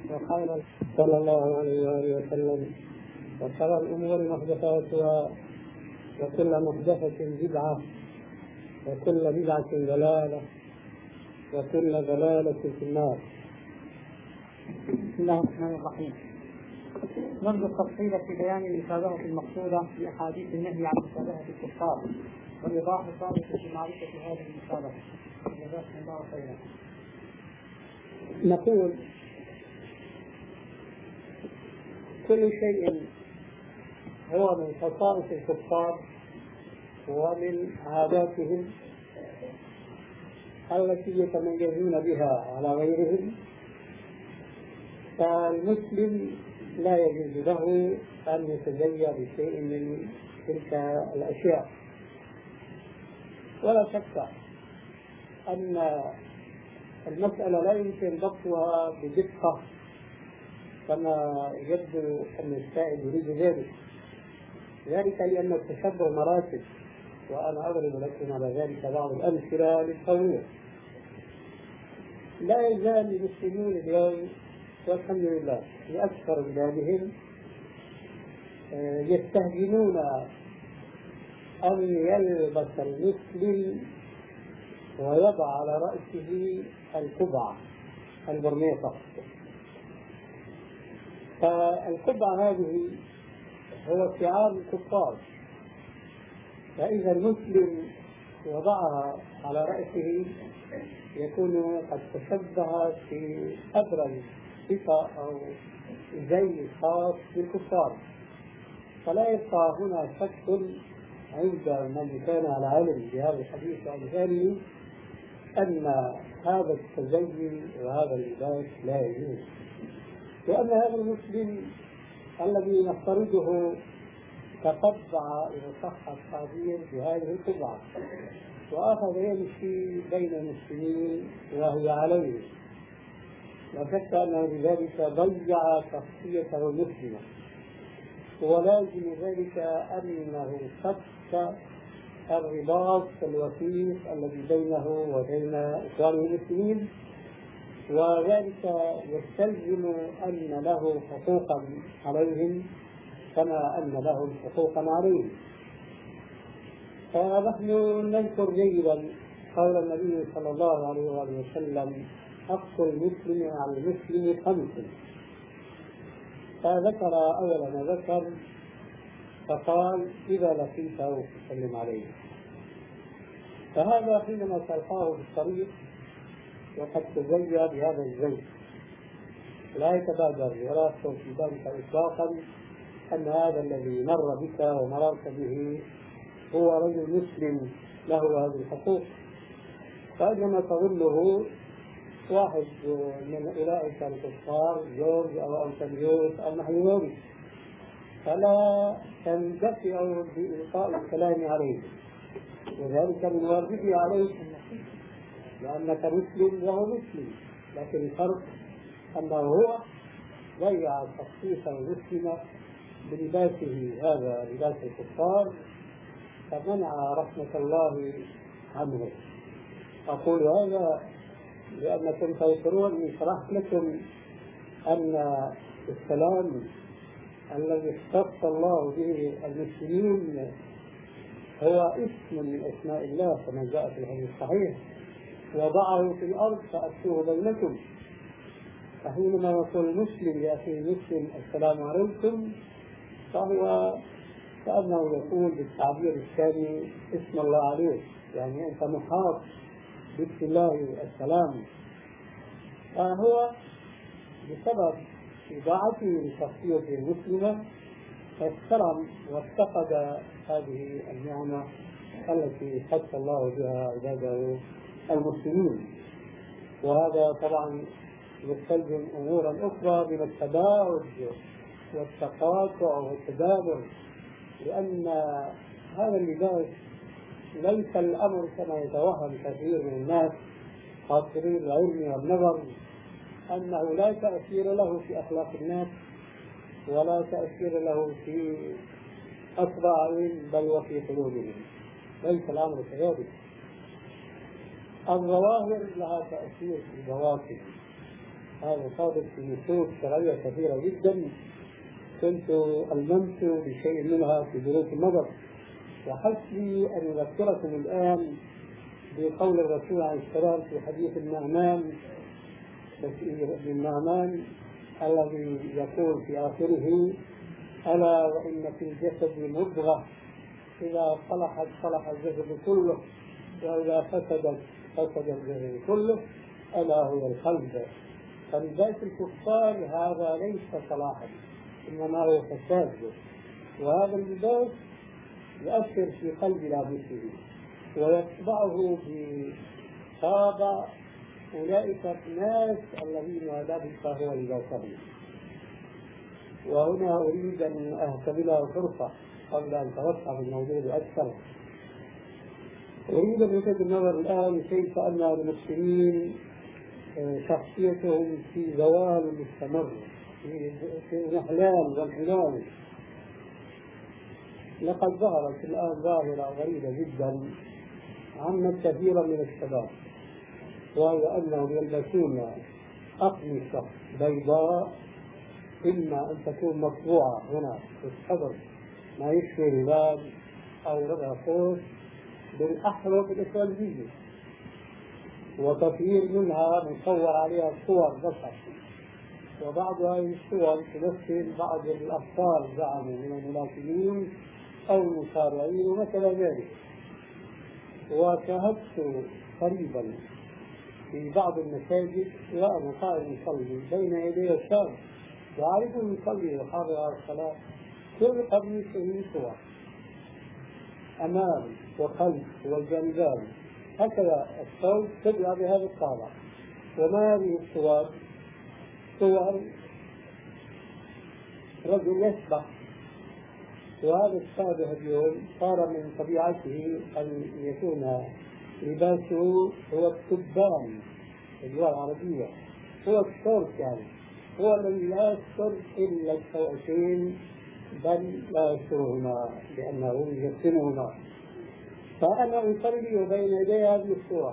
وخير صلى الله عليه وآله وسلم. وشر الأمور محدثاتها وكل محدثة بدعة وكل بدعة ضلالة وكل ضلالة في النار. بسم الله الرحمن الرحيم. نرجو التفصيل في بيان المشابهة المقصودة في أحاديث النهي عن مشابهة الكفار والإيضاح الثابت في معرفة هذه المشابهة. جزاكم الله خيرا. نقول كل شيء هو من خصائص الكفار ومن عاداتهم التي يتميزون بها على غيرهم، فالمسلم لا يجوز له أن يتزين بشيء من تلك الأشياء. ولا شك أن المسألة لا يمكن ضبطها بدقة كما يبدو أن السائل يريد ذلك لأن التشبه مراتب، وأنا أضرب لكم على ذلك بعض الأمثلة للتوضيح. لا يزال المسلمون اليوم والحمد لله في أكثر بلادهم يستهجنون أن يلبس المسلم ويضع على رأسه القبعة البرنيطة. فالقبعة هذه هو شعار الكفار، فإذا المسلم وضعها على رأسه يكون قد تشبه في أبرز صفة أو زي خاص بالكفار. فلا يبقى هنا شك عند من كان على علم بهذا الحديث وأمثاله أن هذا التزين وهذا اللباس لا يجوز، وأن هذا المسلم الذي نفترضه تقطع إذا صح التعبير بهذه القطعة وأخذ يمشي بين المسلمين وهي عليه، لا شك أنه بذلك ضيع شخصيته المسلمة، ولازم ذلك أنه فك الرباط الوثيق الذي بينه وبين إخوانه المسلمين، وذلك يستلزم أن له حقوقا عليهم كما أن لهم حقوقا عليه. فنحن نذكر جيدا قول النبي صلى الله عليه وسلم: حق المسلم على المسلم 5. فذكر أول ما ذكر فقال: إذا لقيته فسلم عليه. فهذا حينما تلقاه في الطريق وقد تزين بهذا الزي لا يتبادر ولا يخطر في ذلك إطلاقا أن هذا الذي مر بك ومررت به هو رجل مسلم له هذه الحقوق، فإنما تظله واحد من أولئك الكفار جورج أو أنتونيوس أو نحو ذلك، فلا تندفع بإلقاء الكلام عليه، وذلك من واجبه عليك لأنك مسلم وهو مسلم، لكن الفرق أنه هو ضيع الشخصية المسلمة بلباسه هذا لباس الكفار فمنع رحمة الله عنه. أقول هذا لأنكم تذكرون أني شرحت لكم أن السلام الذي اختص الله به المسلمين هو اسم من أسماء الله كما جاء في الحديث الصحيح: وضعه في الأرض فأكتوه بينكم. فحينما يقول المسلم لأخيه المسلم السلام عليكم فهو كأنه يقول بالتعبير الثاني اسم الله عليك، يعني أنت محاط بسم الله السلام. فهو بسبب إضاعته لشخصيته المسلمة احترم وافتقد هذه النعمة التي خص الله بها عباده المسلمين، وهذا طبعا يستلزم أمورا أخرى من التباعد والتقاطع والتدابر، لأن هذا اللباس ليس الأمر كما يتوهم كثير من الناس قاصرين العلم والنظر أنه لا تأثير له في أخلاق الناس ولا تأثير له في أطباعهم بل وفي قلوبهم. ليس الأمر كذلك. الظواهر لها تأثير في البواطن، هذا صادق في نصوص شرعية كثيرة جدا، كنت ألممت بشيء منها في دروس النظر، وحسبي أن أذكركم الآن بقول الرسول عليه السلام في حديث النعمان الذي يقول في آخره: ألا وإن في الجسد مضغة إذا صلحت صلح الجسد كله وإذا فسدت فسد الجسد كله ألا هو القلب. فلذلك الكفار هذا ليس صلاحا إنما هو فساد، وهذا اللباس يؤثر في قلب لابسه ويتبعه بطابع أولئك الناس الذين لبس هو لباسهم. وهنا أريد أن أهتملها فرصة قبل أن أتوسع في الموضوع أكثر. أريد أن ألفت النظر الآن كيف أن المسلمين شخصيتهم في زوال مستمر، في انحلال وانحلال. لقد ظهرت الآن ظاهرة غريبة جدا عمت كثيرا من الشباب، وهي أنهم يلبسون أقمصة بيضاء إما أن تكون مطبوعة هنا في الصدر ما يشبه الباب أو ربع فوق بالأحرف الإسرائيلية، وكثير منها مصور عليها صور بشر، وبعض هذه الصور تمثل بعض الأبطال زعموا من الملاكمين أو المصارعين ومثل ذلك. وشاهدت قريبا في بعض المساجد وأنا قائم يصلي بين يدي الشاب يعرف يصلي ويحافظ على الصلاة، كل قميصه صور أمام وخلف والجانبان، هكذا الصوت تبع بهذا الطابع. وما هذه الصور؟ صور رجل يسبح، وهذا الشابه اليوم صار من طبيعته أن يكون لباسه هو التبان في اللغة العربية، هو الشورت، يعني هو الذي لا يستر إلا السوأتين بل لا يسترهما لأنه يحسنهما. فأنا أصلي بين يدي هذه الصور،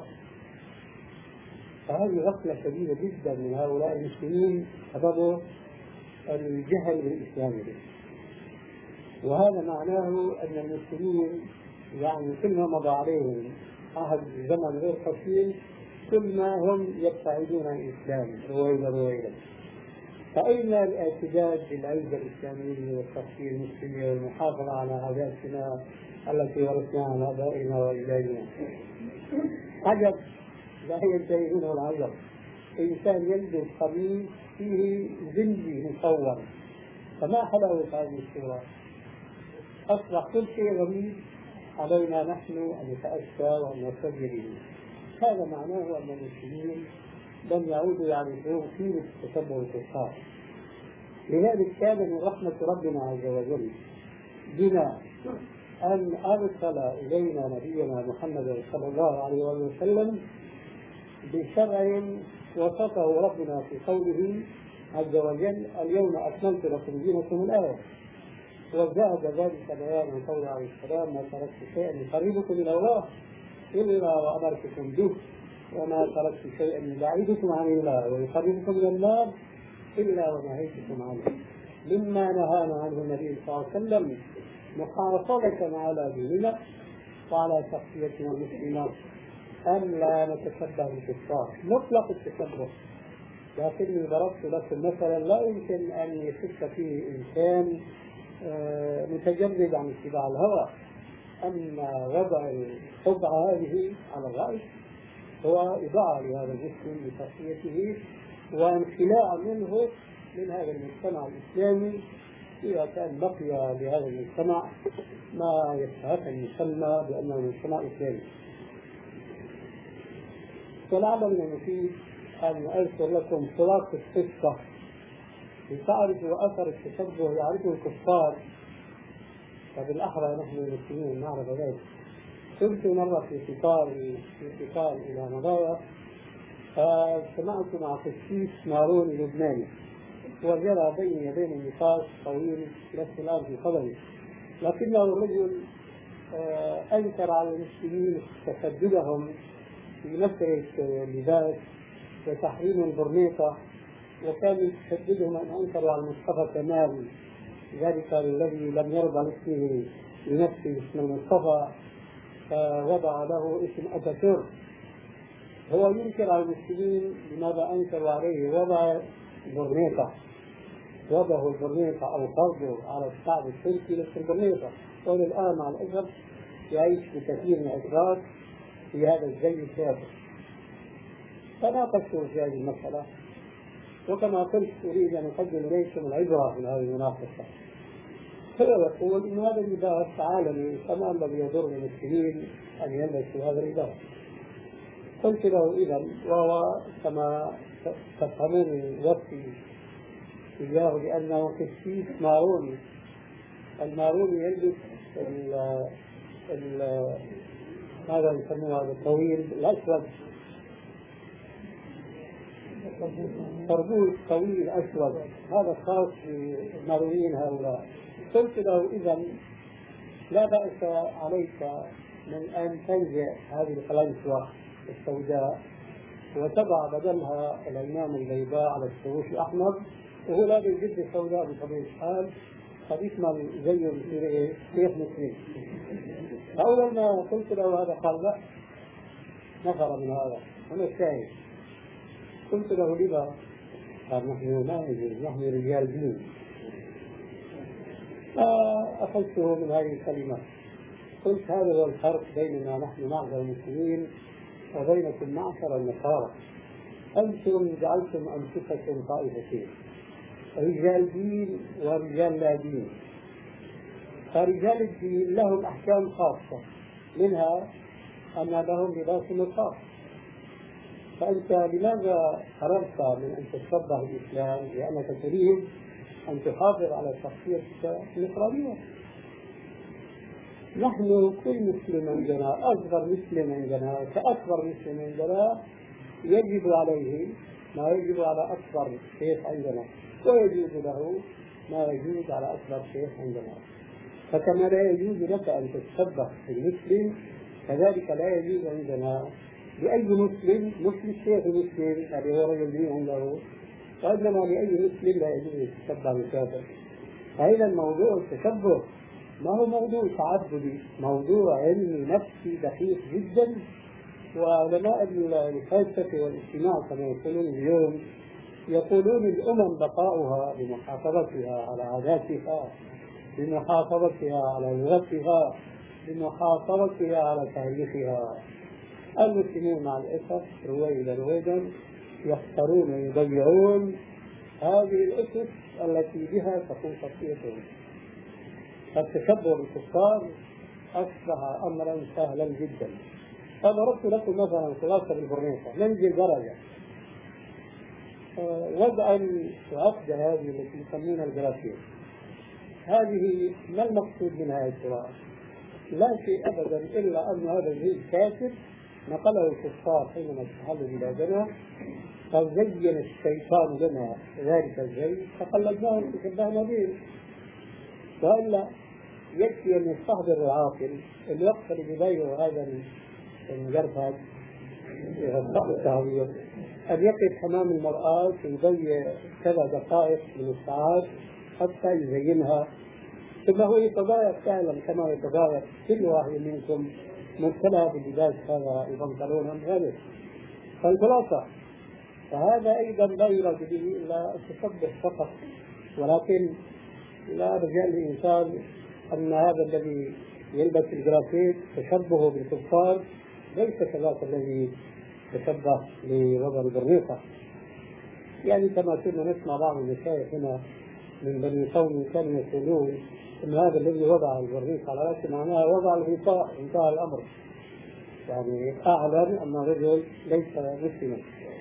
فهذه غفلة شديدة جدا من هؤلاء المسلمين سبب الجهل بالإسلام. وهذا معناه أن المسلمين يعني كل ما مضى عليهم عهد زمن غير قصير كل ما هم يبتعدون عن الإسلام رويدا. فأين الاعتداد بالعزة الإسلامية والتفكير المسلمي والمحافظة على عاداتنا التي ورثناها عن آبائنا وأجدادنا؟ عجب لا ينتهي منه العجب، إنسان يلبس قميص فيه زنجي مصور، فما حلاوة هذه الصورة؟ أصبح كل شيء غريب علينا نحن أن نتأسى وأن نرتدي به. هذا معناه أن المسلمين لم يعودوا يعرفون قيمة تتبع الكفار. لذلك كان من رحمة ربنا عز وجل بنا أن أرسل إلينا نبينا محمد صلى الله عليه وسلم بشرع وصفه ربنا في قوله عز وجل: اليوم أكملت لكم دينكم الآية. وزاد ذلك بيان قوله عليه السلام: ما تركت شيئا يقربكم إلى الله إلا وأمرتكم به، وما تركت شيئا يبعدكم عن الله ويقربكم إلى النار إلا ونهيتكم عنه. مما نهانا عنه النبي صلى الله عليه وسلم محافظة على ديننا وعلى شخصيتنا المسلمة أن لا نتشبه بالكفار مطلق التشبه. لكني ضربت لكم مثلا لا يمكن أن يشك فيه إنسان متجرد عن اتباع الهوى. أما وضع الخدعة هذه على الرأس هو إضاعة لهذا المسلم بشخصيته وانخلاع منه من هذا المجتمع الإسلامي، إذا كان بقي لهذا المجتمع ما يستحق أن يسمى بأنه مجتمع إسلامي. ولعل من المفيد أن أذكر لكم خلاصة القصة لتعرفوا أثر التشبه يعرفه الكفار، فبالأحرى نحن المسلمين نعرف ذلك. كنت مرة في قطار إلى مضايا، فسمعت مع قسيس ماروني لبناني وجرى بيني وبين النقاش طويل لست الآن في خبري، لكنه الرجل أنكر على المسلمين تشددهم في مسألة اللباس وتحريم البرنيطة وكان يشددهم أن أنكروا على المصطفى كمال، ذلك الذي لم يرضى باسمه لنفسه اسم المصطفى فوضع له اسم أتاتورك. هو ينكر على المسلمين لماذا أنكروا عليه وضع البرنيطة، وضعه البرنيطة أو فرضه على الشعب التركي لبس البرنيطة، والآن مع الأسف يعيش بكثير من الأشخاص في هذا الزي الكافر. تناقشوا في هذه المسألة، وكما قلت أريد أن أقدم إليكم العبرة من هذه المناقشة. هو يقول إن هذا اللباس عالمي كما الذي يضر المسلمين أن يلبسوا هذا اللباس. قلت له إذا، وهو كما تفهمون وصفي إياه بأنه قسيس ماروني. الماروني يلبس ماذا يسموه هذا الطويل الأسود، طربوش طويل أسود، هذا خاص بالمارونيين هؤلاء. قلت له إذا لا بأس عليك من أن تنزع هذه القلنسوة السوداء وتضع بدلها العمامة البيضاء على السروش الأحمر، وهو لا بالجد السوداء بطبيعة الحال قد يشمل زيه بصير شيخ مسلم. أول ما قلت له هذا قال لا، نفر من هذا. أنا الشاهد قلت له لما؟ قال نحن لا نجوز، نحن رجال دين. فأخذته من هذه الكلمات. قلت هذا هو الفرق بيننا نحن معشر المسلمين وبينكم معشر النصارى. أنتم جعلتم أنفسكم طائفتين، رجال دين ورجال لا دين. فرجال الدين لهم أحكام خاصة، منها أن لهم لباس خاص. فأنت لماذا قررت من أن تتشبه بالإسلام؟ لأنك تريد أن تحافظ على شخصيتك النصرانية. نحن كل مسلم عندنا، أصغر مسلم عندنا كأكبر مسلم عندنا، يجب عليه ما يجب على أكبر شيخ عندنا، ويجوز له ما يجوز على أكبر شيخ عندنا. فكما لا يجوز لك أن تتشبه بالمسلم، كذلك لا يجوز عندنا لأي مسلم، مش للشيخ المسلم الذي هو رجل دين عنده، وإنما لأي مسلم لا يجوز أن يتشبه بالكافر. فإذا موضوع التشبه ما هو موضوع تعبدي، موضوع علمي نفسي دقيق جدا. وعلماء الفلسفة والاجتماع كما يقولون اليوم يقولون الأمم بقاؤها بمحافظتها على عاداتها، بمحافظتها على لغتها، بمحافظتها على تاريخها. المسلمون مع الأسف رويدا يختارون ويضيعون هذه الأسس التي بها تكون شخصيتهم. التشبه بالكفار أصبح أمرا سهلا جدا. فضربت لكم مثلا خلاصة بالبرنيطة، ننزل درجة وضع العقدة هذه التي يسمونها الجرافيك، هذه ما المقصود منها يا ترى؟ لا شيء أبدا إلا أن هذا الزي كافر نقله الكفار حينما استحلوا بلادنا، أو زين الشيطان لنا ذلك الزي فقلدناه وتشبهنا به. وإلا يكفي أن يستحضر العاقل الوقت اللي بيضيعه هذا المجرد التهوير، أن يقف أمام المرآة ويضيع كذا دقائق من الساعات حتى يزينها، ثم هو يتضايق فعلا كما يتضايق كل واحد منكم مبتلى باللباس هذا البنطلون أم غيره. فالخلاصة فهذا أيضا لا يراد به إلا التشبه فقط، ولكن لا رجاء الإنسان أن هذا الذي يلبس الجرافيك تشبهه بالكفار ليس كذاك الذي تشبه بوضع البرنيطة. يعني كما كنا نسمع بعض المشايخ هنا من بني قوم كانوا يقولون أن هذا الذي وضع البرنيطة على رأسه معناه وضع الغطاء، انتهى الأمر، يعني أعلن أن الرجل ليس مسلما.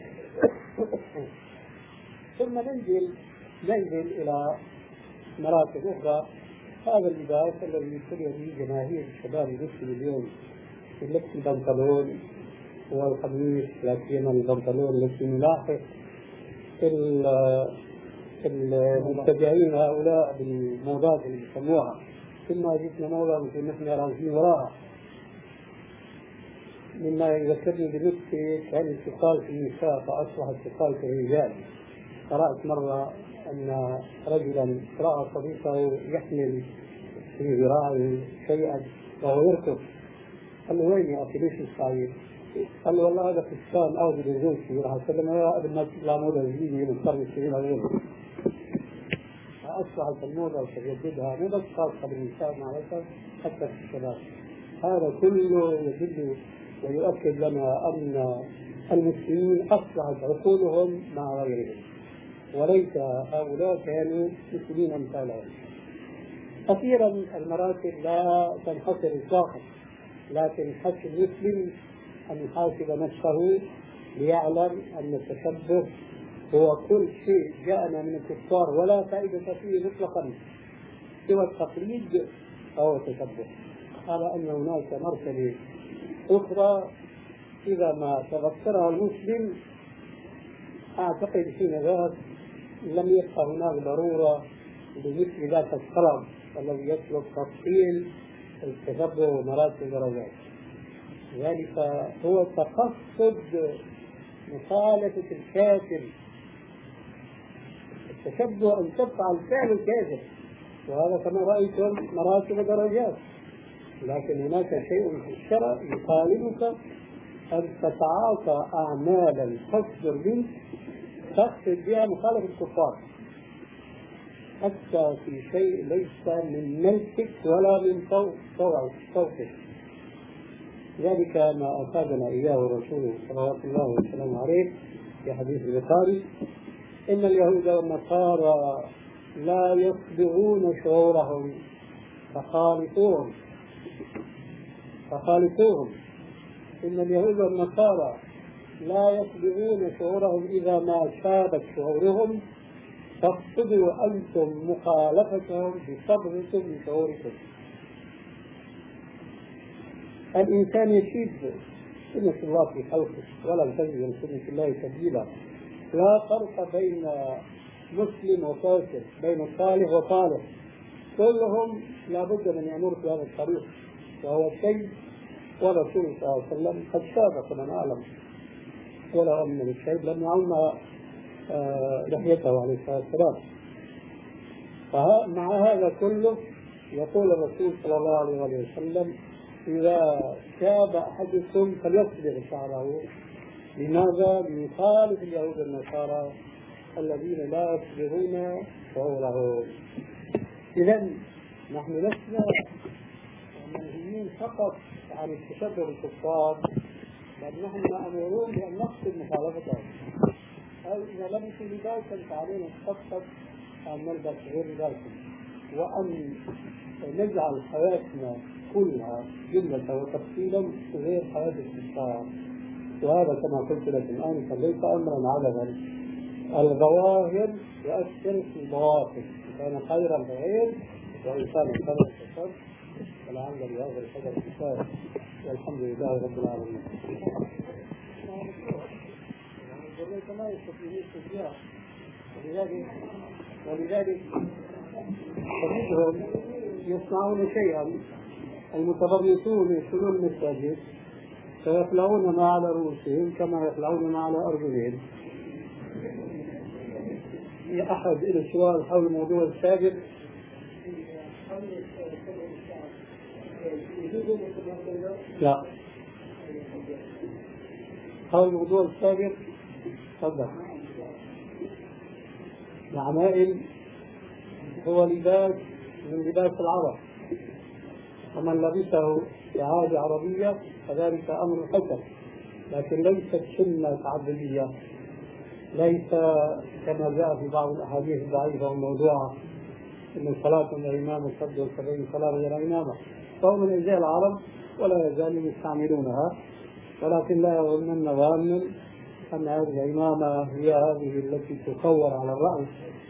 ثم ننزل إلى مراتب أخرى. هذا اللباس الذي يشتري به جماهير الشباب المسلم اليوم في لبس البنطلون والقميص، لا سيما البنطلون التي نلاحق المتبعين هؤلاء بالموضات اللي يسموها، ثم جئنا موضة مثل نحن راجعين وراها. مما يذكرني بنفسي كان التقال في النساء فأصبح التقال في الرجال. قرأت مرة أن رجلا رأى صديقه يحمل في ذراعه شيئا وهو يركض، قال له وين يا أخي ليش مستعجل؟ قال له والله هذا فستان أو بدون كبير هكذا يا ابن الناس لا موضة جديدة من القرن العشرين غيره. أصبحت الموضة وتجددها مو بس خاصة بالنساء مع الأسف حتى في الشباب. هذا كله يدل ويؤكد لنا أن المسلمين أصبحت عقولهم مع غيرهم، وليس هؤلاء كانوا مسلمين أمثالهم. أخيرا المراتب لا تنحصر إطلاقا، لكن حث المسلم أن يحاسب نفسه ليعلم أن التشبه هو كل شيء جاءنا من الكفار ولا فائدة فيه مطلقا سوى التقليد أو التشبه، على أن هناك مرتبة أخرى إذا ما تذكرها المسلم أعتقد حين ذاك لم يبقى هناك ضرورة بمثل ذاك الطلب الذي يطلب تفصيل التشبه ومراتب الدرجات. ذلك هو تقصد مخالفة الكافر. التشبه أن تفعل فعل الكافر، وهذا كما رأيتم مراتب درجات، لكن هناك شيء في الشرع يطالبك أن تتعاطى أعمالا تصدر منك تقصد بها مخالفة الكفار، حتى في شيء ليس من ملكك ولا من صوتك. ذلك ما أفادنا إياه رسوله صلوات الله وسلامه عليه في حديث البخاري: إن اليهود والنصارى لا يصبغون شعورهم فخالفوهم. إن اليهود والنصارى لا يصبغون شعورهم إذا ما شابت شعورهم، فاقصدوا أنتم مخالفتهم بصبغكم لشعوركم. الإنسان يشيب سنة الله في خلقه ولا تجد من سنة الله تبديلا. لا فرق بين مسلم وكافر، بين صالح وطالح، كلهم لابد من يمر في هذا الطريق، وهو شيء ورسول صلى الله عليه وسلم قد شاب كما نعلم، ولا أمن بالشيب لم يعلم لحيته عليه الصلاة والسلام. فمع هذا كله يقول الرسول صلى الله عليه وسلم: إذا شاب أحدكم فليصبغ شعره. لماذا؟ ليخالف اليهود والنصارى الذين لا يصبغون شعورهم. إذن نحن لسنا منهيين فقط عن التشبه بالكفار، بل نحن مأمورون بأن نقصد مخالفتهم. أو إذا لبسوا لباسا فعلينا نخطط أن نلبس غير ذلك، وأن نجعل حياتنا كلها جملة وتفصيلا غير حياة الكفار. وهذا كما قلت لك الآن فليس أمرا عبثا. الظواهر يؤثر في البواطن، كان خيرا فغير وإن كان شرا فشر. ولعل بهذا القدر كفاية، والحمد لله رب العالمين. ما يستطيعون التشجيع، ولذلك تجدهم يصنعون شيئا. المتبرصون يدخلون المساجد فيخلعون ما على رؤوسهم كما يخلعون ما على أرجلهم. أحد إلى سؤال حول الموضوع السابق. لا، حول الموضوع السابق تفضل. العمائم هو لباس من لباس العرب، ومن لبسه في عادة عربية فذلك أمر حسن، لكن ليست سنة تعبدية، ليس كما جاء في بعض الأحاديث الضعيفة والموضوعة أن الصلاة من الإمام والصد والسبعين صلاة غير إمامة، فهو من أجزاء العرب ولا يزالون يستعملونها. ولكن لا يظنن ظان أن هذه الإمامة هي هذه التي تصور على الرأس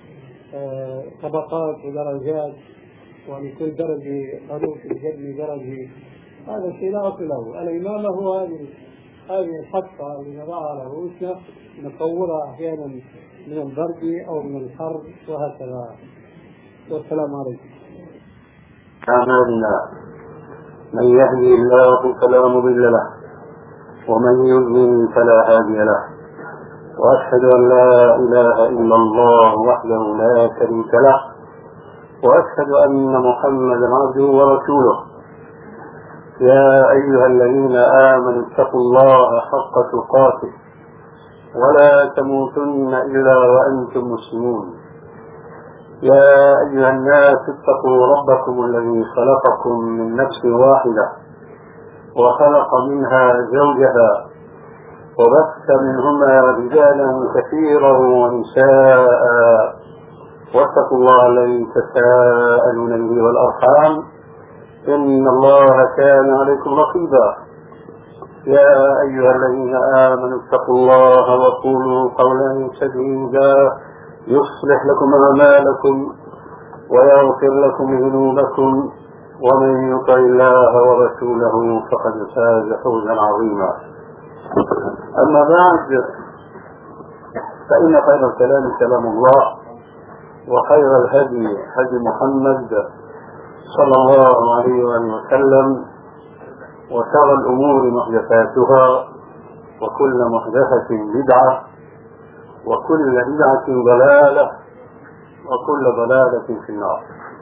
طبقات ودرجات، ولكل درجة حروف الجد درجة. هذا الشيء لا أصل له. الإمامة هو هذه الحطة اللي نضعها على رؤوسنا نصورها أحيانا من البرد أو من الحر وهكذا. والسلام عليكم. أعمالنا من يهدي الله فلا مضل له ومن يضلل فلا هادي له، وأشهد أن لا إله إلا الله وحده لا شريك له، وأشهد أن محمدا عبده ورسوله. يا أيها الذين آمنوا اتقوا الله حق تقاته ولا تموتن إلا وأنتم مسلمون. يا أيها الناس اتقوا ربكم الذي خلقكم من نفس واحدة وخلق منها زوجها وبث منهما رجالا كثيرا ونساء، واتقوا الله الذي تساءلون به والأرحام إن الله كان عليكم رقيبا. يا أيها الذين آمنوا اتقوا الله وقولوا قولا سديدا يصلح لكم أعمالكم ويغفر لكم ذنوبكم، ومن يطع الله ورسوله فقد فاز فوزا عظيما. أما بعد، فإن خير الكلام كلام الله، وخير الهدي هدي محمد صلى الله عليه وسلم، وشر الأمور محدثاتها، وكل محدثة بدعة، وكل بدعة ضلالة، وكل ضلالة في النار.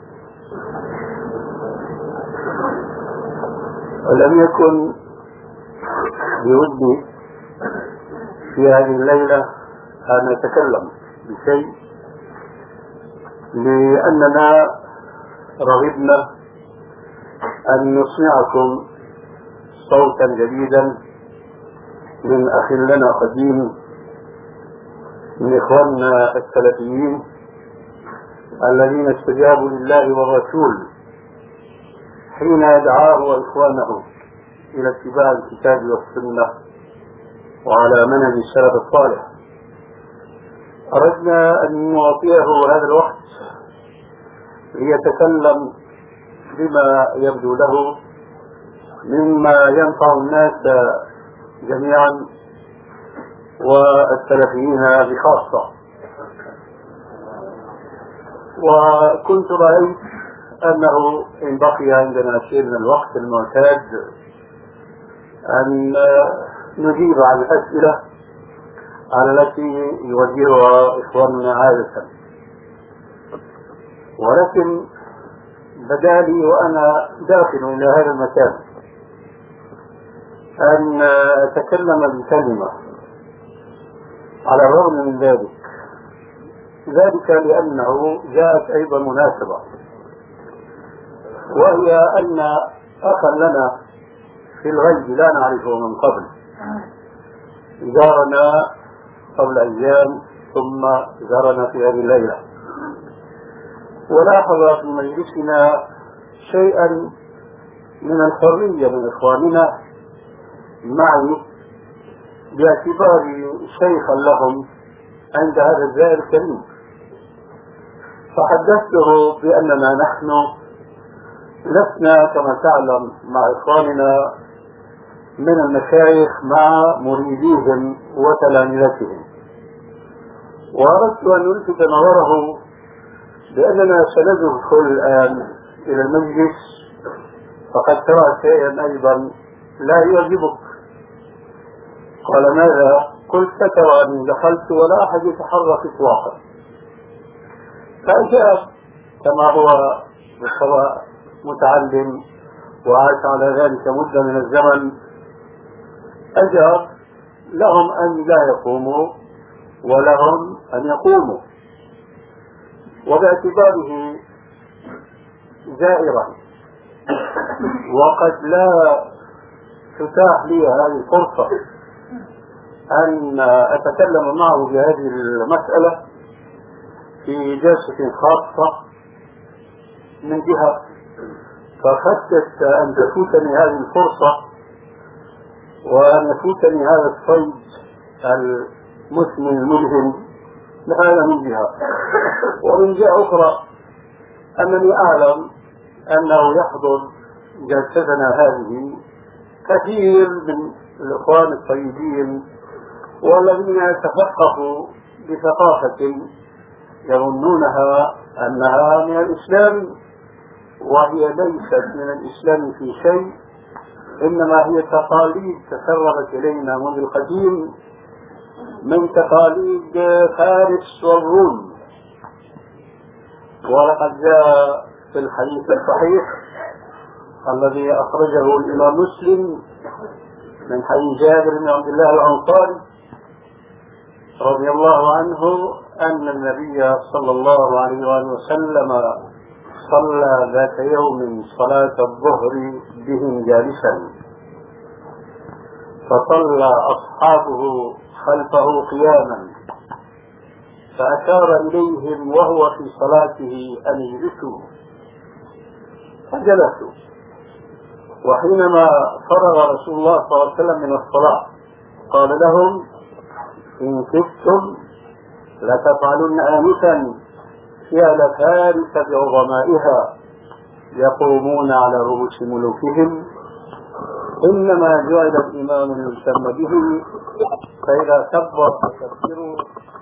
ولم يكن بودي في هذه الليلة أن أتكلم بشيء، لأننا رغبنا أن نسمعكم صوتا جديدا من أخ لنا قديم من إخواننا السلفيين الذين استجابوا لله والرسول حين يدعاه إخوانه إلى اتباع الكتاب والسنة وعلى منهج السلف الصالح. أردنا أن نعطيه هذا الوقت ليتكلم بما يبدو له مما ينفع الناس جميعا والسلفيين بخاصة. وكنت رأيت أنه إن بقي عندنا شيء من الوقت المعتاد أن نجيب عن الأسئلة على التي يوجهها إخواننا عادة، ولكن بدا لي وأنا داخل إلى هذا المكان أن أتكلم بكلمة على الرغم من ذلك لأنه جاءت أيضا مناسبة، وهي أن أخا لنا في الغيب لا نعرفه من قبل زارنا قبل أيام ثم زارنا في هذه الليلة، ولاحظ في مجلسنا شيئا من الحرية من إخواننا معي باعتباري شيخا لهم عند هذا الزائر الكريم. فحدثته بأننا نحن لسنا كما تعلم مع إخواننا من المشايخ مع مريديهم وتلامذتهم، وأردت أن ألفت نظره بأننا سندخل الآن إلى المجلس فقد ترى شيئا أيضا لا يعجبك. قال: ماذا؟ قلت: سترى أني دخلت ولا أحد يتحرك إطلاقا. فأجاب كما هو بالطبع متعلم وعاش على ذلك مدة من الزمن، أجاب: لهم أن لا يقوموا ولهم أن يقوموا. وباعتباره زائرا وقد لا تتاح لي هذه الفرصة أن أتكلم معه بهذه المسألة في جلسة خاصة من جهة، فخشيت أن تفوتني هذه الفرصة وأن يفوتني هذا الصيد المثمن الملهم. هذا من جهة، ومن جهة أخرى أنني أعلم أنه يحضر جلستنا هذه كثير من الإخوان الطيبين والذين يتثقفوا بثقافة يظنونها أنها من الإسلام، وهي ليست من الإسلام في شيء، إنما هي تقاليد تسربت إلينا منذ القديم من تقاليد فارس والروم. ولقد جاء في الحديث الصحيح الذي أخرجه الإمام مسلم من حديث جابر بن عبد الله الأنصاري رضي الله عنه أن النبي صلى الله عليه وآله وسلم صلى ذات يوم صلاة الظهر بهم جالسا، فصلى أصحابه خلفه قياما، فأشار إليهم وهو في صلاته أن يجلسوا، فجلسوا. وحينما فرغ رسول الله صلى الله عليه وسلم من الصلاة قال لهم: إن كدتم لتفعلن آنفا فعل فارس بعظمائها يقومون على رؤوس ملوكهم، إنما جعل الإمام ليتم به، فإذا كبر فكبروا،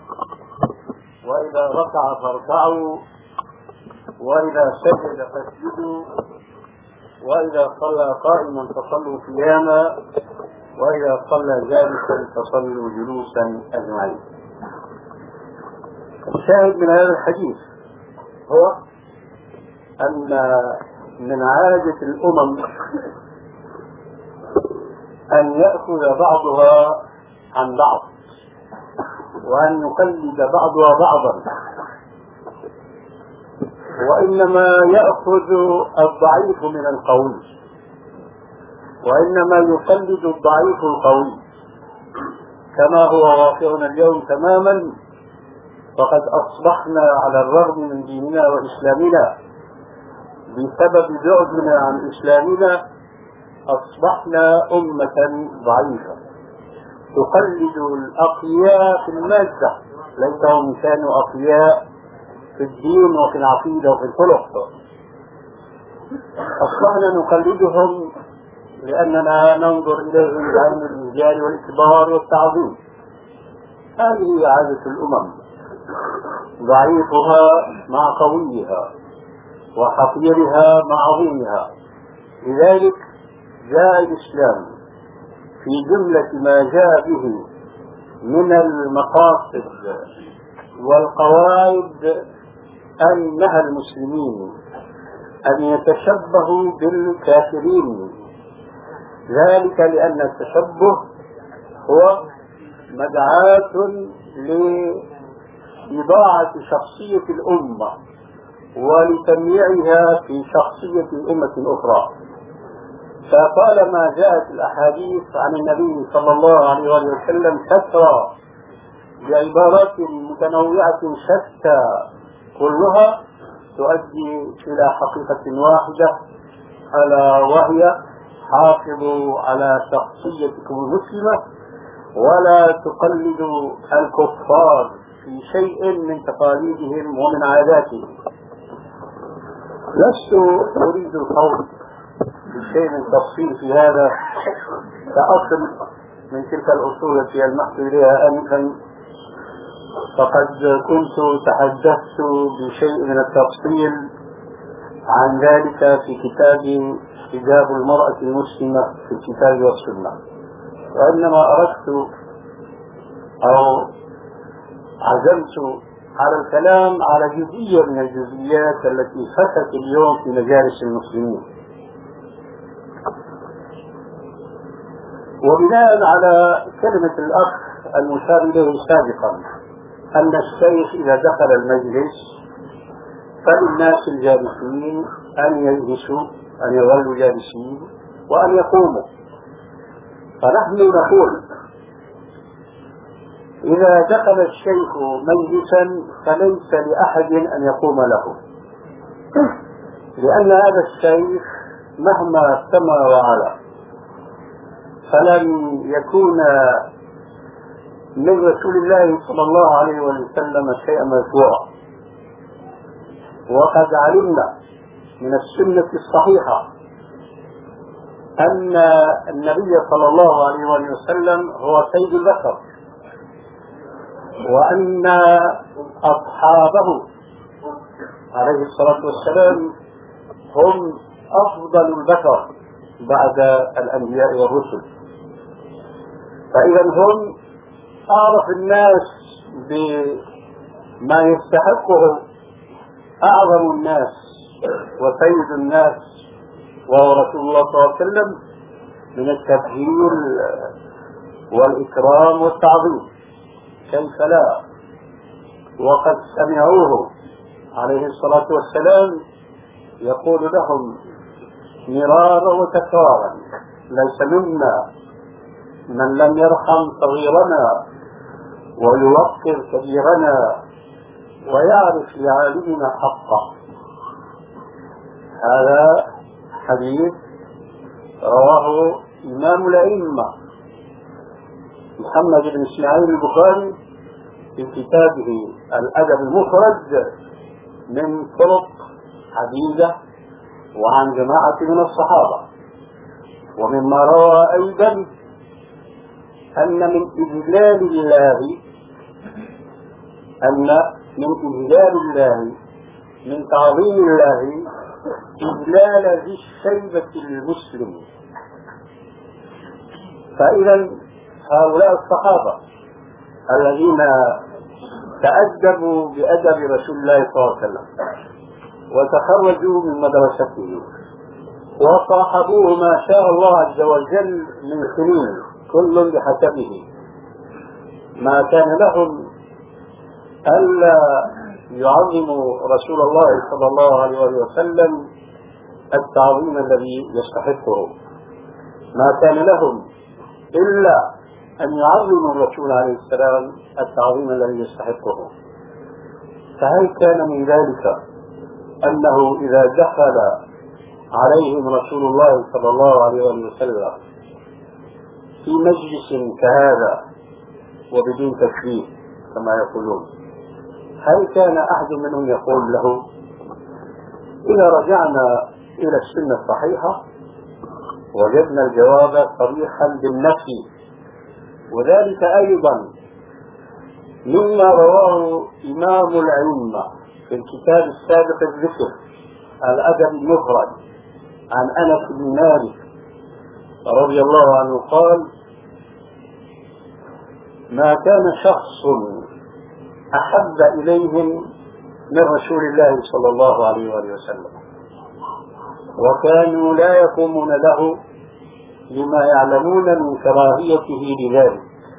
وإذا ركع فاركعوا، وإذا سجد فاسجدوا، وإذا صلى قائما فصلوا قياما، وإذا صلى جالسا فصلوا جلوسا أجمعين. الشاهد من هذا الحديث هو أن من عادة الأمم أن يأخذ بعضها عن بعض، وأن يقلد بعضها بعضا، وإنما يأخذ الضعيف من القوي، وإنما يقلد الضعيف القوي، كما هو واقعنا اليوم تماما. فقد أصبحنا على الرغم من ديننا وإسلامنا بسبب بعدنا عن إسلامنا أصبحنا أمة ضعيفة تقلد الأقوياء في المادة، ليتهم كانوا أقوياء في الدين وفي العقيدة وفي الخلق. أصبحنا نقلدهم لأننا ننظر إليهم بعين الإجلال والإكبار والتعظيم. هذه عادة الأمم، ضعيفها مع قويها، وحقيرها مع عظيمها. لذلك جاء الإسلام في جملة ما جاء به من المقاصد والقواعد أن نهى المسلمين أن يتشبهوا بالكافرين، ذلك لأن التشبه هو مدعاة لإضاعة شخصية الأمة ولتمييعها في شخصية أمة أخرى. فطالما جاءت الأحاديث عن النبي صلى الله عليه وسلم كثرة بعبارات متنوعة شتى كلها تؤدي إلى حقيقة واحدة، ألا وهي: حافظوا على شخصيتكم المسلمة ولا تقلدوا الكفار في شيء من تقاليدهم ومن عاداتهم. لست أريد الخوض بشيء من تفصيل في هذا كأصل من تلك الأصول التي ألمحت إليها آنفا، فقد كنت تحدثت بشيء من التفصيل عن ذلك في كتاب حجاب المرأة المسلمة في الكتاب والسنة، وإنما أردت أو عزمت على الكلام على جزئية من الجزئيات التي فتت اليوم في مجالس المسلمين. وبناء على كلمة الأخ المشار إليه سابقا أن الشيخ إذا دخل المجلس فللناس الجالسين أن يجلسوا، أن يظلوا جالسين وأن يقوموا. فنحن نقول إذا دخل الشيخ مجلسا فليس لأحد أن يقوم له، لأن هذا الشيخ مهما سما وعلا فلن يكون من رسول الله صلى الله عليه وسلم شيئا مرفوعا. وقد علمنا من السنة الصحيحة أن النبي صلى الله عليه وسلم هو سيد البشر، وأن أصحابه عليه الصلاة والسلام هم أفضل البشر بعد الأنبياء والرسل. فإذا هم أعرف الناس بما يستحقه أعظم الناس وسيد الناس وهو رسول الله صلى الله عليه وسلم من التبجيل والإكرام والتعظيم، كيف لا؟ وقد سمعوه عليه الصلاة والسلام يقول لهم مرارا وتكرارا: ليس منا من لم يرحم صغيرنا ويوقر كبيرنا ويعرف لعالمنا حقه. هذا حديث رواه إمام الأئمة محمد بن إسماعيل البخاري في كتابه الأدب المفرد من طرق عديدة وعن جماعة من الصحابة. ومما روى أيضا أن من إجلال الله من تعظيم الله إجلال ذي الشيبة المسلم. فإذا هؤلاء الصحابة الذين تأدبوا بأدب رسول الله صلى الله عليه وسلم وتخرجوا من مدرسته وصاحبوه ما شاء الله عز وجل من سنين كل بحسبه، ما كان لهم ألا يعظموا رسول الله صلى الله عليه وسلم التعظيم الذي يستحقه، ما كان لهم إلا أن يعظموا الرسول عليه السلام التعظيم الذي يستحقه. فهل كان من ذلك أنه إذا دخل عليهم رسول الله صلى الله عليه وسلم في مجلس كهذا وبدون تكليف كما يقولون، هل كان أحد منهم يقول له؟ إذا رجعنا إلى السنة الصحيحة وجدنا الجواب صريحا بالنفي، وذلك أيضا مما رواه إمام الأئمة في الكتاب السابق الذكر الأدب المفرد عن أنس بن مالك رضي الله عنه قال: ما كان شخص أحب إليهم من رسول الله صلى الله عليه وسلم، وكانوا لا يقومون له لما يعلمون من كراهيته لذلك،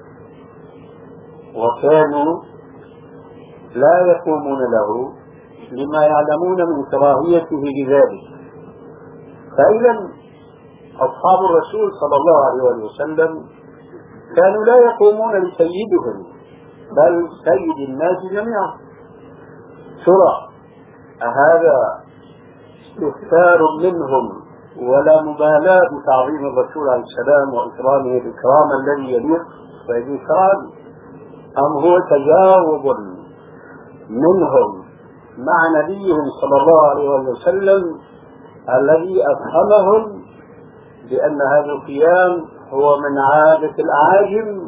وكانوا لا يقومون له لما يعلمون من كراهيته لذلك. فإذا أصحاب الرسول صلى الله عليه وسلم كانوا لا يقومون لسيدهم بل سيد الناس جميعا. ترى أهذا استهتار منهم ولا مبالاة بتعظيم الرسول عليه السلام وإكرامه الإكرام الذي يليق بهذه الكرامة، أم هو تجاوب منهم مع نبيهم صلى الله عليه وسلم الذي أفهمهم بأن هذا القيام هو من عادة الأعاجم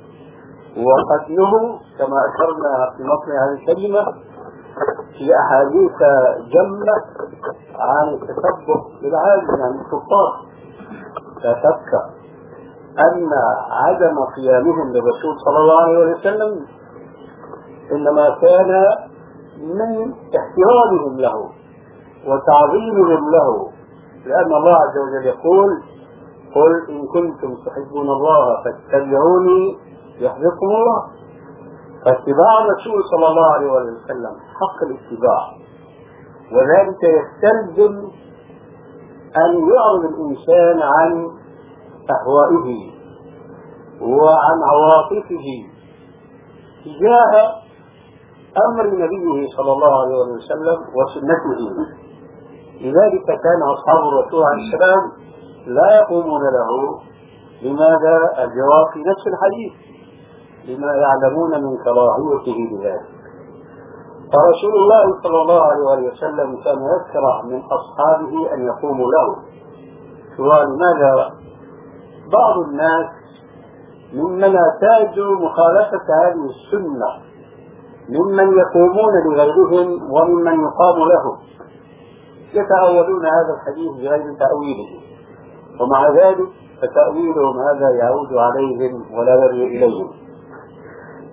وقتله كما أشرنا في مطلع هذه الكلمة في أحاديث جمة عن التسبح بالعاجم يعني الكفار. لا شك أن عدم قيامهم للرسول صلى الله عليه وسلم إنما كان من احترامهم له وتعظيمهم له، لأن الله عز وجل يقول: قل إن كنتم تحبون الله فاتبعوني يحببكم الله. فاتباع الرسول صلى الله عليه وسلم حق الاتباع، وذلك يستلزم أن يعرض الإنسان عن أهوائه وعن عواطفه تجاه أمر نبيه صلى الله عليه وسلم وسنته. لذلك كان أصحاب الرسول عليه السلام لا يقومون له. لماذا؟ الجواب في نفس الحديث: لما يعلمون من كراهيته لذلك. فرسول الله صلى الله عليه وسلم كان يكره من أصحابه أن يقوموا له. لماذا؟ بعض الناس ممن اعتادوا مخالفة هذه السنة ممن يقومون لغيرهم وممن يقام له يتأولون هذا الحديث بغير تأويله، ومع ذلك فتأويلهم هذا يعود عليهم ولا يرجع إليهم.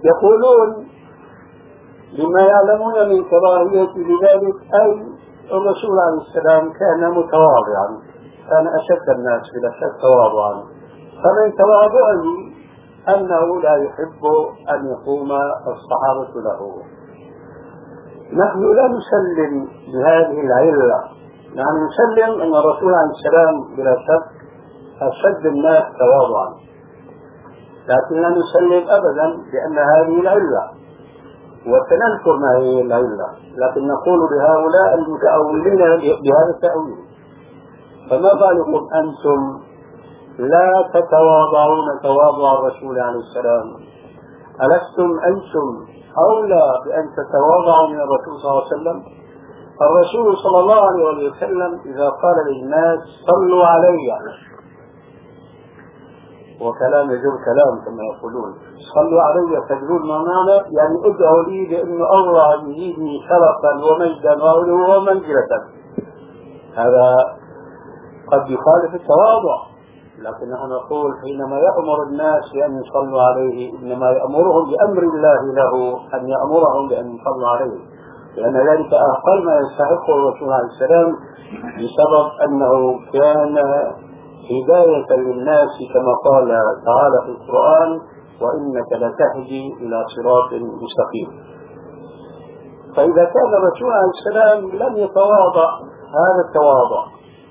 يقولون لما يعلمون من كراهية لذلك، أي الرسول عليه السلام كان متواضعا، كان أشد الناس بلا شك تواضعا، فمن تواضعه أنه لا يحب أن يقوم الصحابة له. نحن لا نسلم بهذه العلة، نحن نسلم أن الرسول عليه السلام بلا شك أشد الناس تواضعا، لكن لا نسلم أبدا بأن هذه العلة، وسنذكر ما هي العلة، لكن نقول لهؤلاء المتأولين بهذا التأويل: فما بالكم أنتم لا تتواضعون تواضع الرسول عليه السلام؟ ألستم أنتم أولى بأن تتواضعوا من الرسول صلى الله عليه وسلم؟ الرسول صلى الله عليه وسلم إذا قال للناس صلوا علي، وكلام يجر كلام كما يقولون، صلوا علي تدرون ما معنى؟ يعني ادعوا لي بأن الله يزيدني شرفا ومجدا ومنزلة. هذا قد يخالف التواضع، لكن نحن نقول حينما يأمر الناس بأن يصلوا عليه إنما يأمرهم بأمر الله له أن يأمرهم بأن يصلوا عليه، لأن ذلك أقل ما يستحقه الرسول عليه السلام، بسبب أنه كان هداية للناس كما قال تعالى في القرآن: وإنك لتهدي إلى صراط مستقيم. فإذا كان الرسول عليه السلام لم يتواضع هذا التواضع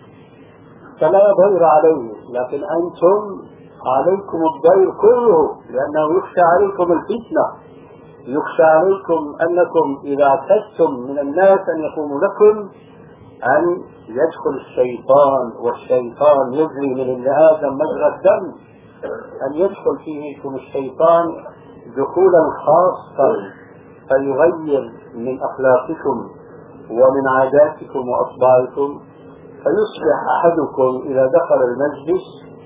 فلا ضير عليه، لكن أنتم عليكم الضير كله، لأنه يخشى عليكم الفتنة، يخشى عليكم أنكم إذا اعتدتم من الناس أن يقوموا لكم أن يدخل الشيطان، والشيطان يجري من ابن آدم مجرى الدم، أن يدخل فيكم الشيطان دخولا خاصا فيغير من أخلاقكم ومن عاداتكم وأطباعكم، فيصبح أحدكم إذا دخل المجلس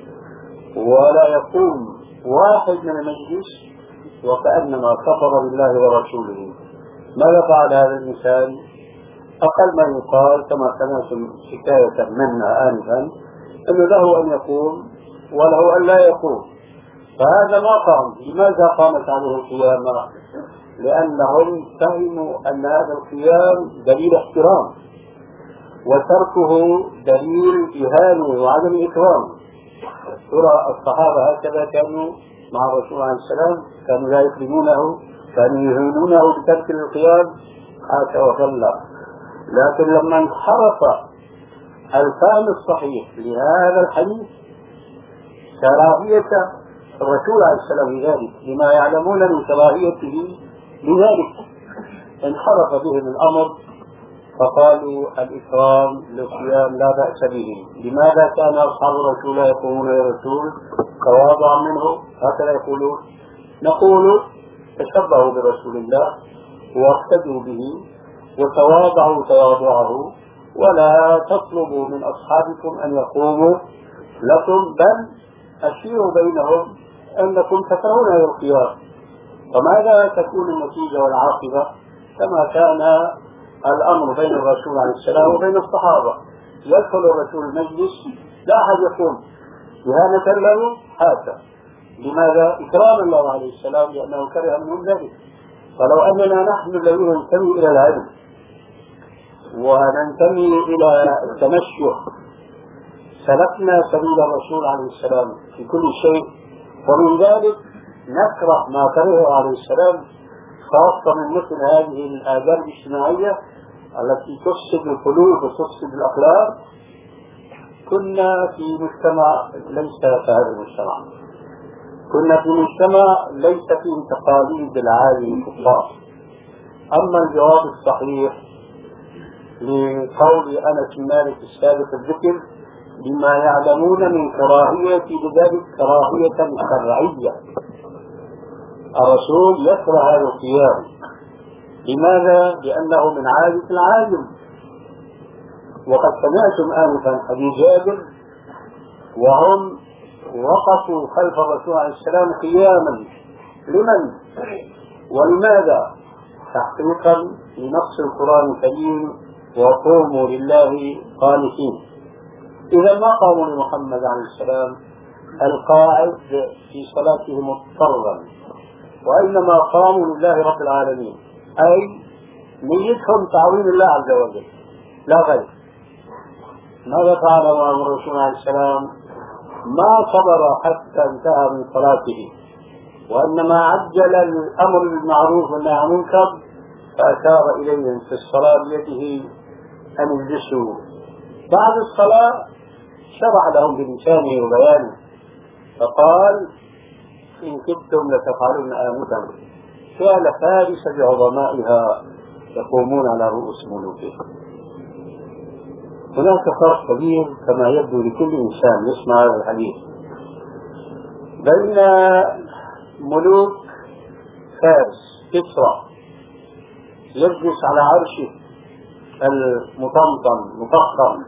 ولا يقوم واحد من المجلس وكأنما كفر بالله ورسوله. ماذا فعل هذا الإنسان؟ أقل ما يقال كما سمعتم حكاية منا آنفا أنه له أن يقوم وله أن لا يقوم، فهذا ما قام. لماذا قامت عليه القيامة؟ لأنهم فهموا أن هذا القيام دليل احترام، وتركه دليل إهانة وعدم إكرام. ترى الصحابة هكذا كانوا مع الرسول عليه السلام، كانوا لا يكرمونه، كانوا يهينونه بترك القيام، حاشا وكلا. لكن لما انحرف الفهم الصحيح لهذا الحديث كراهية الرسول عليه السلام لذلك، لما يعلمون من كراهيته لذلك، انحرف بهم الأمر فقالوا الإكرام للقيام لا بأس به. لماذا كان أصحاب الرسول يقومون للرسول تواضعا منه؟ هكذا يقولون. نقول تشبهوا برسول الله واقتدوا به وتواضعوا تواضعه، ولا تطلبوا من أصحابكم أن يقوموا لكم، بل أشيروا بينهم أنكم تكرهون هذا القيام. فماذا تكون النتيجة والعاقبة؟ كما كان الأمر بين الرسول عليه السلام وبين الصحابة: يدخل الرسول المجلس لا أحد يقوم إهانة له حاشا. لماذا؟ إكراما له عليه السلام، لأنه كره منهم ذلك. فلو أننا نحن الذين ننتمي إلى العلم وننتمي إلى التمشيخ سلكنا سبيل الرسول عليه السلام في كل شيء، ومن ذلك نكره ما كرهه عليه السلام، خاصة من مثل هذه الآداب الاجتماعية التي تفسد القلوب وتفسد الأخلاق، كنا في مجتمع ليس كهذا المجتمع، كنا في مجتمع ليس فيه تقاليد العالم الكفار. أما الجواب الصحيح لقول أنس بن مالك السابق الذكر: بما يعلمون من كراهية لذلك كراهية شرعية. الرسول يكره هذا القيام. لماذا؟ لأنه من عادة العالم. وقد سمعتم آنفا حديث جابر وهم وقفوا خلف الرسول عليه السلام قياما. لمن؟ ولماذا؟ تحقيقا لنص القرآن الكريم: وقوموا لله قانتين. إذا ما قاموا لمحمد عليه السلام القاعد في صلاته مضطرا وإنما قاموا لله رب العالمين، أي نيتهم تعظيم الله عز وجل لا غير. ماذا فعل الرسول عليه السلام؟ ما صبر حتى انتهى من صلاته، وإنما عجل الأمر بالمعروف والنهي عن المنكر، فأشار إليهم في الصلاة بيده أن يجلسوا. بعد الصلاة شرع لهم بلسانه وبيانه فقال: إن كدتم لتفعلون آنفا فعل فارس بعظمائها يقومون على رؤوس ملوكهم. هناك فرق كبير كما يبدو لكل إنسان يسمع هذا الحديث بين ملوك فارس كسرى يجلس على عرشه المطمطم مفخم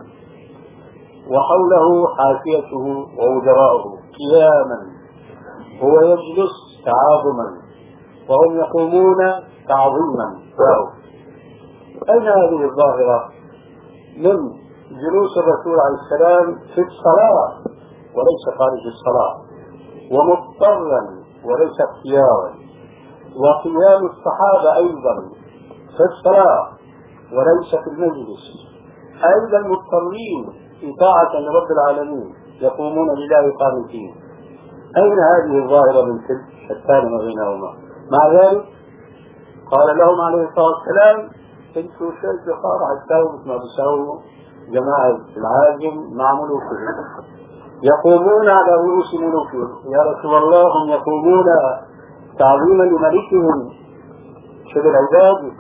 وحوله حاشيته ووزراؤه قياما، هو يجلس تعاظما وهم يقومون تعظيما له. أين هذه الظاهرة؟ من جلوس الرسول عليه السلام في الصلاة وليس خارج الصلاة، ومضطرا وليس اختيارا، وقيام الصحابة أيضا في الصلاة وليس في المجلس، أيضا مضطرين إطاعة لرب العالمين يقومون لله قانتين. أين هذه الظاهرة من شتان ما بينهما؟ مع ذلك قال لهم عليه الصلاة والسلام: انتوا شيء خارج تساووا مثل ما بيساووا جماعة العاجم مع ملوكهم، يقومون على رؤوس ملوكهم. يا رسول الله هم يقومون تعظيما لملكهم شبه العباد،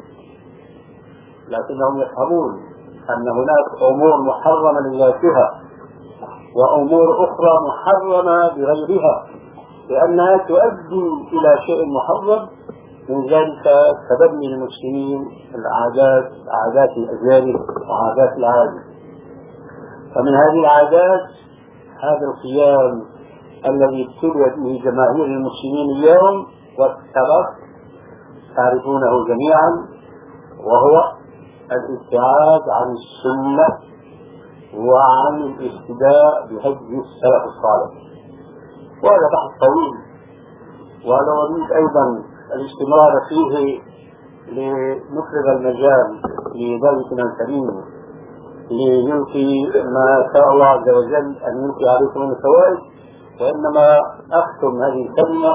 لكنهم يفهمون أن هناك أمور محرمة لذاتها وأمور أخرى محرمة بغيرها، لأنها تؤدي إلى شيء محرم، من ذلك تبني المسلمين العادات، عادات الأجانب وعادات العادة. فمن هذه العادات هذا القيام الذي ابتليت به جماهير المسلمين اليوم والسبب تعرفونه جميعا، وهو الابتعاد عن السنة وعن الاهتداء بهدي السلف الصالح. وهذا بحث طويل، ولو أريد أيضا الاستمرار فيه لنفرغ المجال لضيفنا الكريم ليلقي ما شاء الله عز وجل أن يلقي عليكم من الفوائد، وإنما أختم هذه الكلمة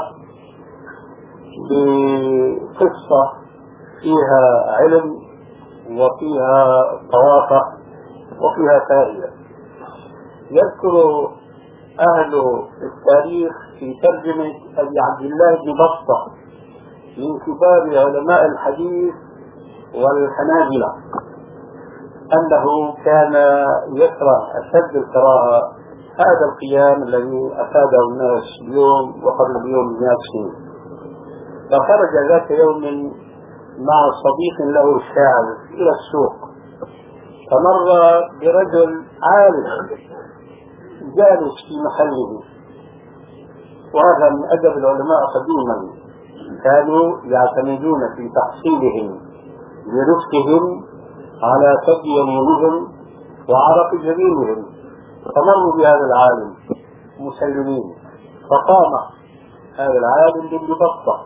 بقصة فيها علم وفيها طوافة وفيها فائدة. يذكر أهل التاريخ في ترجمة أبي عبد الله بن بطة من كبار علماء الحديث والحنابلة أنه كان يكره أشد الكراهة هذا القيام الذي أفاده الناس اليوم وقبل اليوم ب100 سنين. فخرج ذات يوم مع صديق له الشاعر إلى السوق، فمر برجل عالم جالس في محله، وهذا من أدب العلماء قديما، كانوا يعتمدون في تحصيلهم لرفقهم على ثدي يمينهم وعرق جبينهم. فمروا بهذا العالم مسلمين، فقام هذا العالم بابن بطة،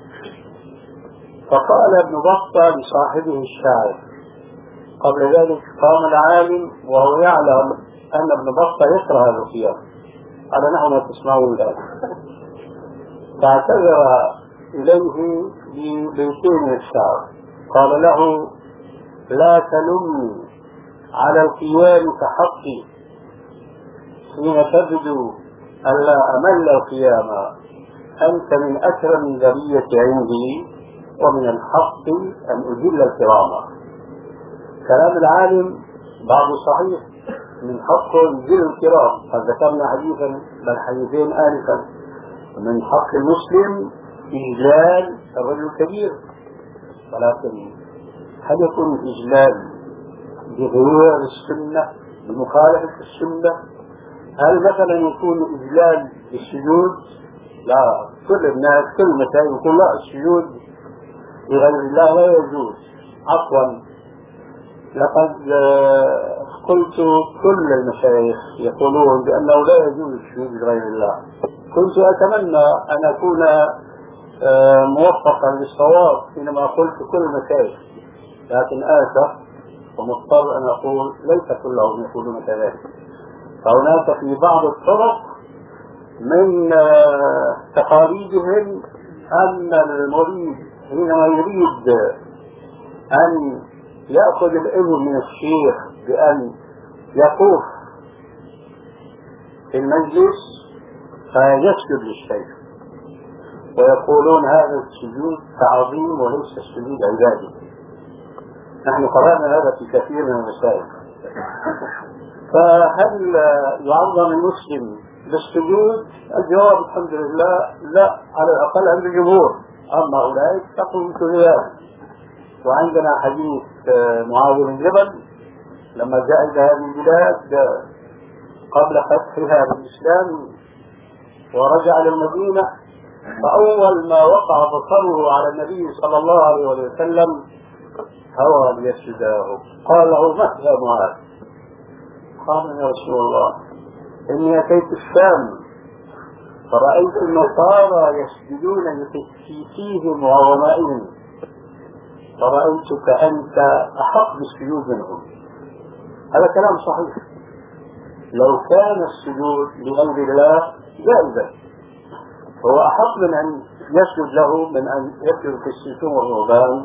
فقال ابن بطة لصاحبه الشاعر. قبل ذلك قام العالم وهو يعلم أن ابن بطة يكره هذا القيام على نحو ما تسمعون الآن، فاعتذر إليه ببيتين الشعر، قال له: لا تلمني على القيام كحقي حين تبدو ألا أمل القيام، أنت من أكرم الذرية عندي ومن الحق أن أجل الكرام. كلام العالم بعض صحيح، من حقه يجل الكرام، قد ذكرنا حديثا بل حديثين آنفا. من حق المسلم إجلال الرجل الكبير، ولكن هل يكون الإجلال بغير السنة بمخالفة السنة؟ هل مثلا يكون إجلال بالسجود؟ لا، كل الناس كل المسائل يقول لا، السجود لغير الله لا يجوز. عفوا، لقد قلت كل المشايخ يقولون بأنه لا يجوز السجود لغير الله. كنت أتمنى أن أكون موفقا للصواب حينما قلت كل المشايخ، لكن آسف ومضطر أن أقول ليس كلهم يقولون كذلك. فهناك في بعض الطرق من تقاليدهم أن المريد حينما يريد أن يأخذ العلم من الشيخ بأن يطوف في المجلس فيسجد للشيخ، ويقولون هذا السجود تعظيم وليس السجود عبادي. نحن قرأنا هذا في كثير من المسائل. فهل يعظم المسلم بالسجود؟ الجواب الحمد لله لا، على الأقل عند الجمهور. أما أولئك تقوم كذلك. وعندنا حديث معاذ بن جبل لما جاء إلى هذه البلاد قبل فتحها بالإسلام ورجع للمدينة، فأول ما وقع بصره على النبي صلى الله عليه وسلم هوى ليسجده. قال له: ما يا معاذ؟ قال: يا رسول الله إني أتيت الشام فرأيت النصارى يسجدون لقسيسيهم وعظمائهم، فرأيتك أنت أحق بالسجود منهم. هذا كلام صحيح. لو كان السجود لغير الله جائزا هو أحق من أن يسجد له من أن يسجد قسيسهم والرهبان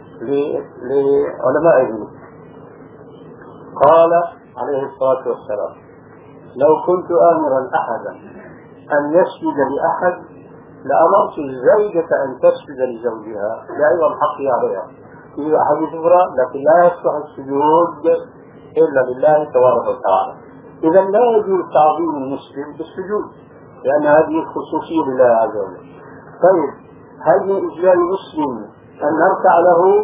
لعلمائهم. قال عليه الصلاة والسلام: لو كنت آمرا أحدا أن يسجد لأحد لأمرت الزوجة أن تسجد لزوجها لأيضا حقي عليها. في أحاديث أخرى: لكن لا يصح السجود إلا لله تبارك وتعالى. إذا لا يجوز تعظيم المسلم بالسجود لأن هذه خصوصية لله عز وجل. طيب، هل من إجلال المسلم أن نركع له؟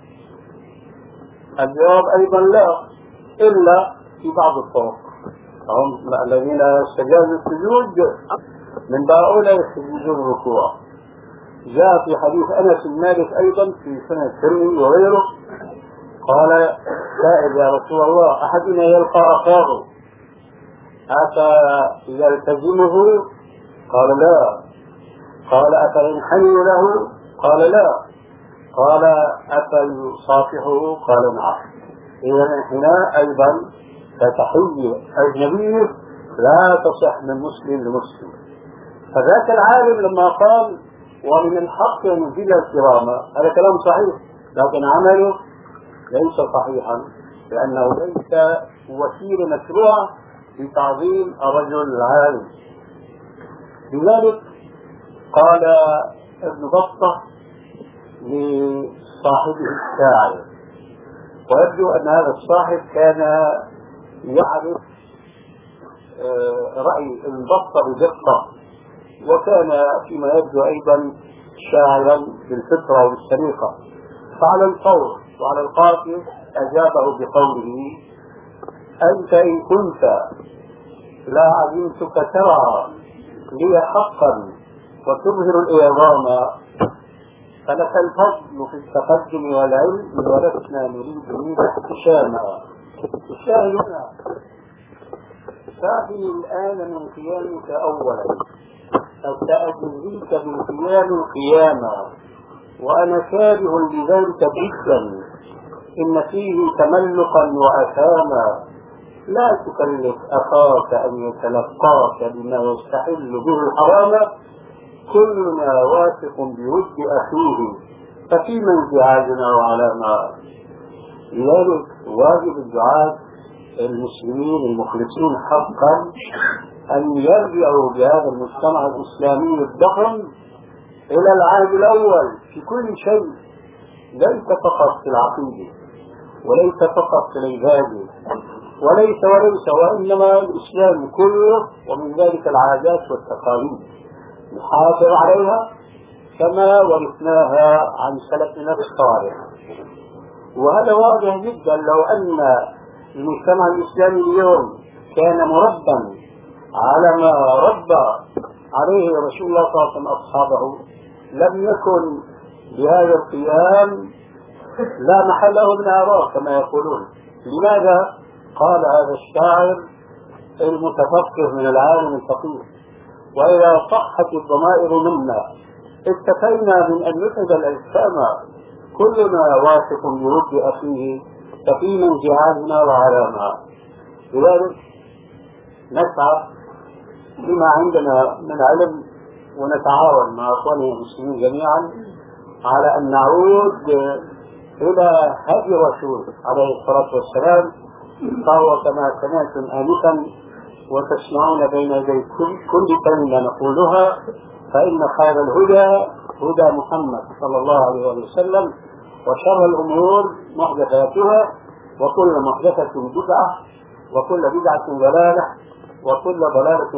الجواب أيضا لا، إلا في بعض الطرق. هم الذين استجازوا السجود من باء يستجيزون الركوع. جاء في حديث أنس بن مالك أيضا في سنة الترمذي وغيره قال: سائل يا رسول الله أحدنا يلقى أخاه أفيلتزمه؟ قال: لا. قال: أفينحني له؟ قال: لا. قال: أفيصافحه؟ قال: نعم. إذا الانحناء أيضا فتحية أجنبية لا تصح من مسلم لمسلم. فذاك العالم لما قال ومن الحق أن يزيل الكرامة هذا كلام صحيح، لكن عمله ليس صحيحا لأنه ليس وسيلة مشروعة لتعظيم الرجل العالم. لذلك قال ابن بطة لصاحبه الشاعر، ويبدو أن هذا الصاحب كان يعرف رأي ابن بطة بدقة، وكان فيما يبدو أيضا شاعرا بالفطرة والسرقة. فعلى الفور وعلى القافية أجابه بقوله: أنت إن كنت لا علمتك ترى لي حقا وتظهر الإعظام فلك الفضل في التقدم والعلم ولسنا نريد منك احتشاما. الشاهد هنا: ساعدني الآن من قيامك أولا أستأذنك بالقيام قياما، وأنا كاره لذلك جدا إن فيه تملقا وأثاما. لا تكلف أخاك أن يتلقاك بما يستحل به الحرام، كلنا واثق بود أخيه ففيما انزعاجنا وعلامة. لذلك واجب الدعاة المسلمين المخلصين حقا أن يرجعوا بهذا المجتمع الإسلامي الضخم إلى العهد الأول في كل شيء، ليس فقط في العقيدة وليس فقط في العبادة وليس وإنما الإسلام كله، ومن ذلك العادات والتقاليد نحافظ عليها كما ورثناها عن سلفنا الصالح. وهذا واضح جدا. لو أن المجتمع الإسلامي اليوم كان مربا على ما ربى عليه رسول الله صلى الله عليه وسلم أصحابه لم يكن بهذا القيام لا محل له من أعراض كما يقولون. لماذا؟ قال هذا الشاعر المتفقه من العالم الفقيه: وإذا صحت الضمائر منا اكتفينا من أن نتعب الأجسام، كلنا واثق برد أخيه سفينا جهادنا وعلانا. لذلك نسعى بما عندنا من علم ونتعاون مع أخواننا المسلمين جميعا على أن نعود إلى هدي الرسول عليه الصلاة والسلام، فهو كما سمعتم آنفا وتسمعون بين يدي كل كلمة نقولها، فإن خير الهدى هدى محمد صلى الله عليه وسلم، وشر الأمور محدثاتها، وكل محدثة بدعة، وكل بدعة ضلالة، وكل ضلالة